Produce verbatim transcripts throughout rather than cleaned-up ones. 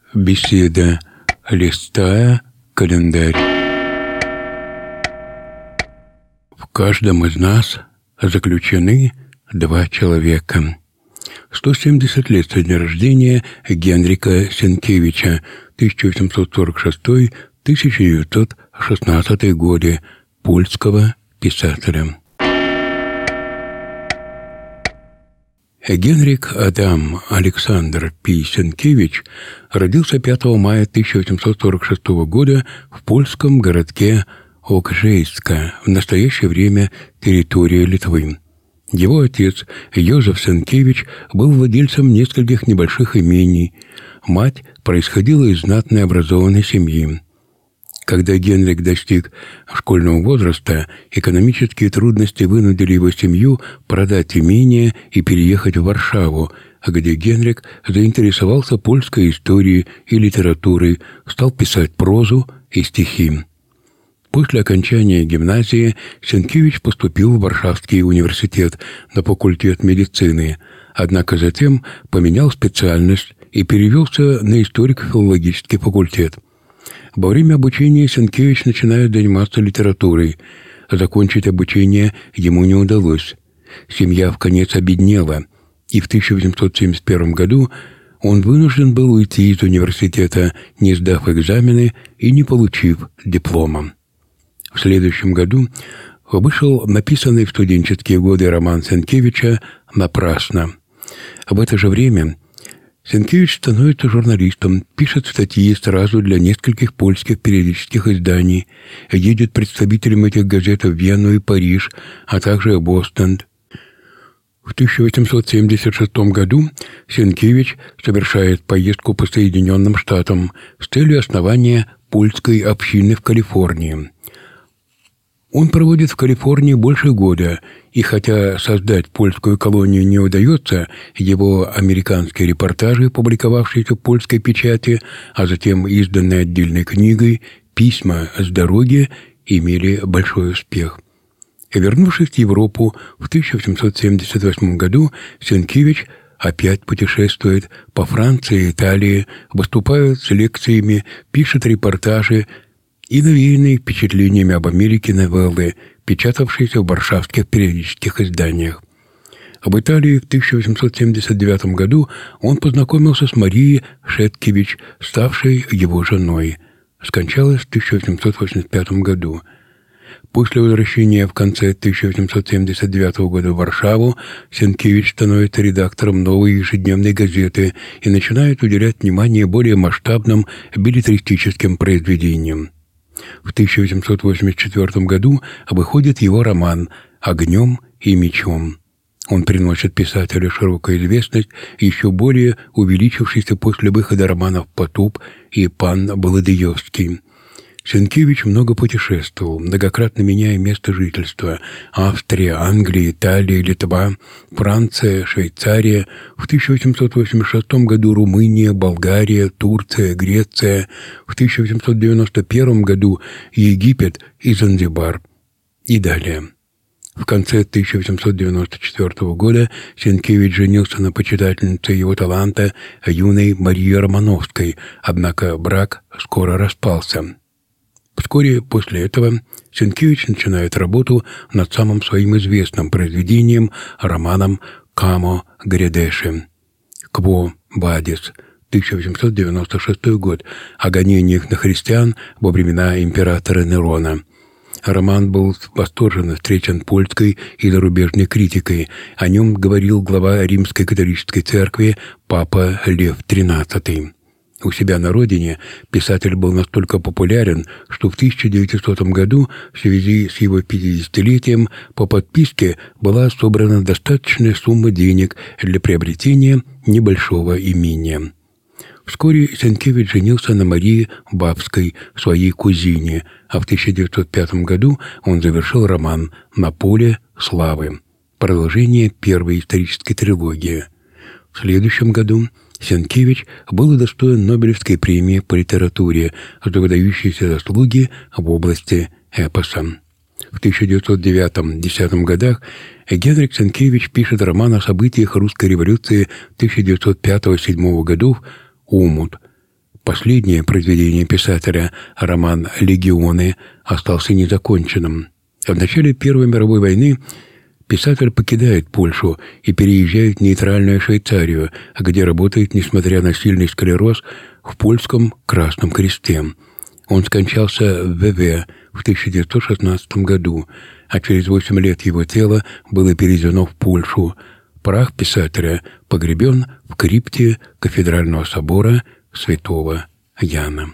Беседа, листая календарь. В каждом из нас заключены два человека. сто семьдесят лет со дня рождения Генрика Сенкевича, тысяча восемьсот сорок шестой — тысяча девятьсот шестнадцатый годы, польского писателя. Генрик Адам Александр Пи Сенкевич родился пятого мая тысяча восемьсот сорок шестого года в польском городке Окжейска, в настоящее время территория Литвы. Его отец Йозеф Сенкевич был владельцем нескольких небольших имений. Мать происходила из знатной образованной семьи. Когда Генрик достиг школьного возраста, экономические трудности вынудили его семью продать имение и переехать в Варшаву, где Генрик заинтересовался польской историей и литературой, стал писать прозу и стихи. После окончания гимназии Сенкевич поступил в Варшавский университет на факультет медицины, однако затем поменял специальность и перевелся на историко-филологический факультет. Во время обучения Сенкевич начинает заниматься литературой. Закончить обучение ему не удалось. Семья вконец обеднела, и в тысяча восемьсот семьдесят первом году он вынужден был уйти из университета, не сдав экзамены и не получив диплома. В следующем году вышел написанный в студенческие годы роман Сенкевича «Напрасно». В это же время Сенкевич становится журналистом, пишет статьи сразу для нескольких польских периодических изданий, едет представителем этих газет в Вену и Париж, а также в Остенд. В тысяча восемьсот семьдесят шестом году Сенкевич совершает поездку по Соединенным Штатам с целью основания польской общины в Калифорнии. Он проводит в Калифорнии больше года, и хотя создать польскую колонию не удается, его американские репортажи, публиковавшиеся в польской печати, а затем изданные отдельной книгой, «Письма с дороги», имели большой успех. Вернувшись в Европу в тысяча восемьсот семьдесят восьмом году, Сенкевич опять путешествует по Франции и Италии, выступает с лекциями, пишет репортажи и навеянные впечатлениями об Америке новеллы, печатавшиеся в варшавских периодических изданиях. В Италии в тысяча восемьсот семьдесят девятом году он познакомился с Марией Шеткевич, ставшей его женой. Скончалась в тысяча восемьсот восемьдесят пятом году. После возвращения в конце тысяча восемьсот семьдесят девятого года в Варшаву Сенкевич становится редактором новой ежедневной газеты и начинает уделять внимание более масштабным беллетристическим произведениям. В тысяча восемьсот восемьдесят четвёртом году выходит его роман «Огнем и мечом». Он приносит писателю широкую известность, еще более увеличившийся после выхода романов «Потоп» и «Пан Володыевский». Сенкевич много путешествовал, многократно меняя место жительства: Австрия, Англия, Италия, Литва, Франция, Швейцария, в тысяча восемьсот восемьдесят шестом году Румыния, Болгария, Турция, Греция, в тысяча восемьсот девяносто первом году Египет и Занзибар и далее. В конце тысяча восемьсот девяносто четвёртого года Сенкевич женился на почитательнице его таланта юной Марии Романовской, однако брак скоро распался. Вскоре после этого Сенкевич начинает работу над самым своим известным произведением, романом «Камо Грядеши» «Кво Вадис», тысяча восемьсот девяносто шестой год, о гонениях на христиан во времена императора Нерона. Роман был восторженно встречен польской и зарубежной критикой. О нем говорил глава Римской католической церкви папа Лев тринадцатый. У себя на родине писатель был настолько популярен, что в тысяча девятисотом году в связи с его пятидесятилетием по подписке была собрана достаточная сумма денег для приобретения небольшого имения. Вскоре Сенкевич женился на Марии Бабской, своей кузине, а в тысяча девятьсот пятом году он завершил роман «На поле славы», продолжение первой исторической трилогии. В следующем году Сенкевич был удостоен Нобелевской премии по литературе за выдающиеся заслуги в области эпоса. В тысяча девятьсот девятом — тысяча девятьсот десятом годах Генрик Сенкевич пишет роман о событиях русской революции тысяча девятьсот пятого — тысяча девятьсот седьмого годов «Умут». Последнее произведение писателя, роман «Легионы», остался незаконченным. В начале Первой мировой войны писатель покидает Польшу и переезжает в нейтральную Швейцарию, где работает, несмотря на сильный склероз, в польском Красном Кресте. Он скончался в Веве в тысяча девятьсот шестнадцатом году, а через восемь лет его тело было перевезено в Польшу. Прах писателя погребен в крипте кафедрального собора святого Яна.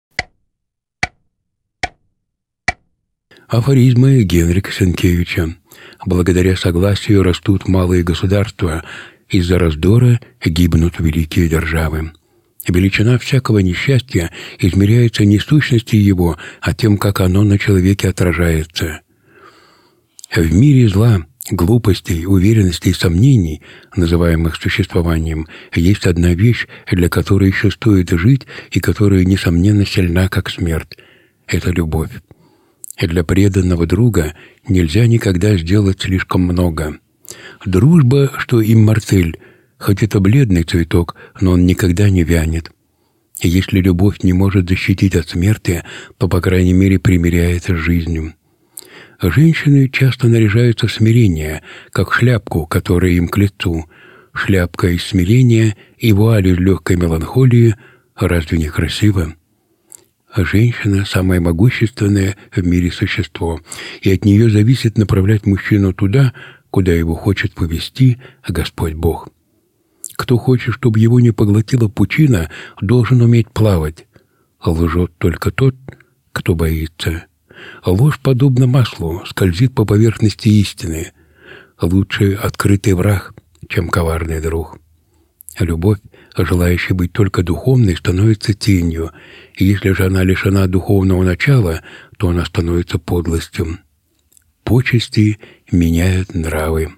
Афоризмы Генрика Сенкевича. Благодаря согласию растут малые государства, из-за раздора гибнут великие державы. Величина всякого несчастья измеряется не сущностью его, а тем, как оно на человеке отражается. В мире зла, глупостей, уверенностей и сомнений, называемых существованием, есть одна вещь, для которой еще стоит жить и которая, несомненно, сильна, как смерть. Это любовь. И для преданного друга нельзя никогда сделать слишком много. Дружба, что иммортель, хоть это бледный цветок, но он никогда не вянет. И если любовь не может защитить от смерти, то, по крайней мере, примиряется с жизнью. Женщины часто наряжаются в смирение, как шляпку, которая им к лицу. Шляпка из смирения и вуаль из легкой меланхолии. Разве не красиво? Женщина – самое могущественное в мире существо, и от нее зависит направлять мужчину туда, куда его хочет повести Господь Бог. Кто хочет, чтобы его не поглотила пучина, должен уметь плавать. Лжет только тот, кто боится. Ложь, подобно маслу, скользит по поверхности истины. Лучше открытый враг, чем коварный друг. Любовь, желающая быть только духовной, становится тенью, и если же она лишена духовного начала, то она становится подлостью. Почести меняют нравы.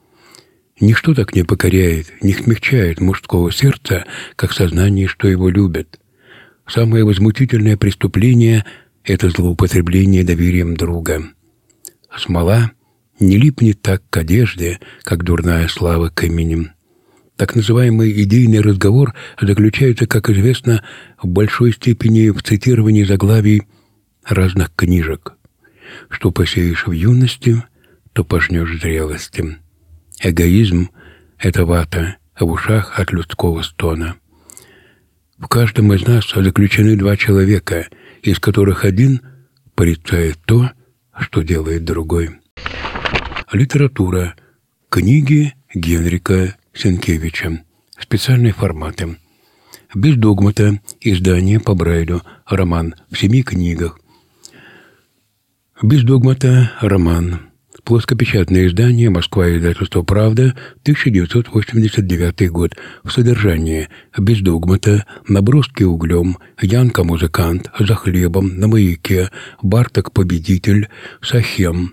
Ничто так не покоряет, не смягчает мужского сердца, как сознание, что его любят. Самое возмутительное преступление — это злоупотребление доверием друга. Смола не липнет так к одежде, как дурная слава к именем. Так называемый идейный разговор заключается, как известно, в большой степени в цитировании заглавий разных книжек. Что посеешь в юности, то пожнешь в зрелости. Эгоизм — это вата в ушах от людского стона. В каждом из нас заключены два человека, из которых один порицает то, что делает другой. Литература. Книги Генрика Сенкевича. Специальные форматы. Без догмата. Издание по Брайлю. Роман в семи книгах. Без догмата. Роман. Плоскопечатное издание. Москва. Издательство «Правда». тысяча девятьсот восемьдесят девятый год. В содержании. Без догмата. Наброски углем. Янка музыкант. За хлебом. На маяке. Барток победитель. Сахем.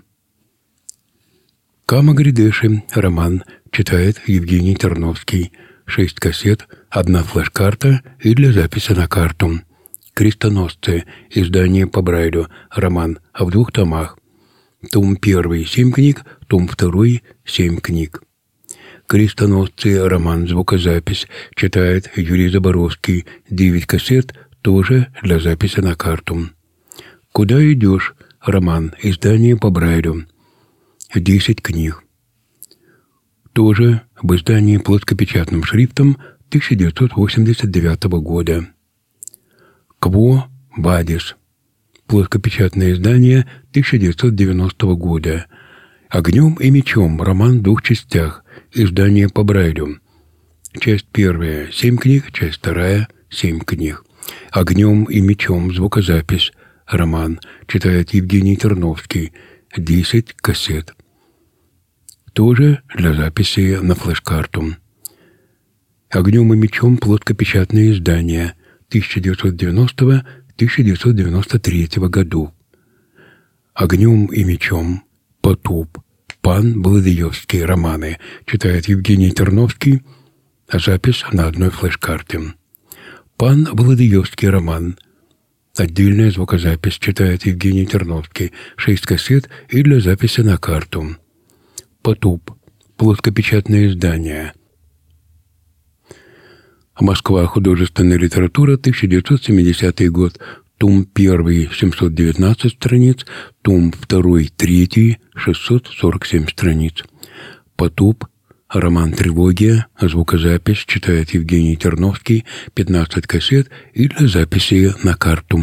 Кама Гридеши. Роман. Читает Евгений Терновский. Шесть кассет, одна флеш-карта и для записи на карту. Крестоносцы. Издание по Брайлю. Роман в двух томах. Том первый — семь книг, том второй — семь книг. Крестоносцы. Роман. Звукозапись. Читает Юрий Заборовский. Девять кассет, тоже для записи на карту. Куда идешь? Роман. Издание по Брайлю. Десять книг. Тоже в издании плоскопечатным шрифтом тысяча девятьсот восемьдесят девятого года. Кво Вадис. Плоскопечатное издание тысяча девятьсот девяностого года. Огнем и мечом. Роман в двух частях. Издание по Брайлю. Часть первая — семь книг, часть вторая — семь книг. Огнем и мечом. Звукозапись. Роман. Читает Евгений Терновский. десять кассет. Тоже для записи на флеш-карту. Огнем и мечом. Плоскопечатное издание тысяча девятьсот девяностого — тысяча девятьсот девяносто третьего году. Огнем и мечом. Потоп. Пан Владыевский. Романы. Читает Евгений Терновский. Запись на одной флеш-карте. Пан Владыевский. Роман. Отдельная звукозапись. Читает Евгений Терновский. Шесть кассет и для записи на карту. Потоп. Плоскопечатное издание. Москва. Художественная литература. тысяча девятьсот семидесятый год. Том первый, семьсот девятнадцать страниц. Том второй, третий, шестьсот сорок семь страниц. Потоп. Роман «Трилогия». Звукозапись читает Евгений Терновский. пятнадцать кассет и для записи на карту.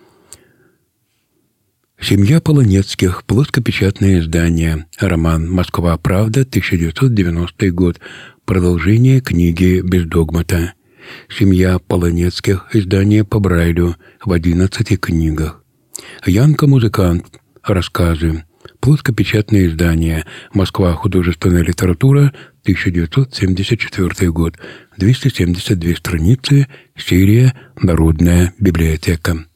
«Семья Полонецких», плоскопечатное издание. Роман «Москва. Правда», тысяча девятьсот девяностый год. Продолжение книги «Без догмата». «Семья Полонецких», издание по Брайлю, в одиннадцати книгах. Янка Музыкант, рассказы. Плоскопечатное издание. Москва. Художественная литература. тысяча девятьсот семьдесят четвёртый год. двести семьдесят две страницы. Серия «Народная библиотека».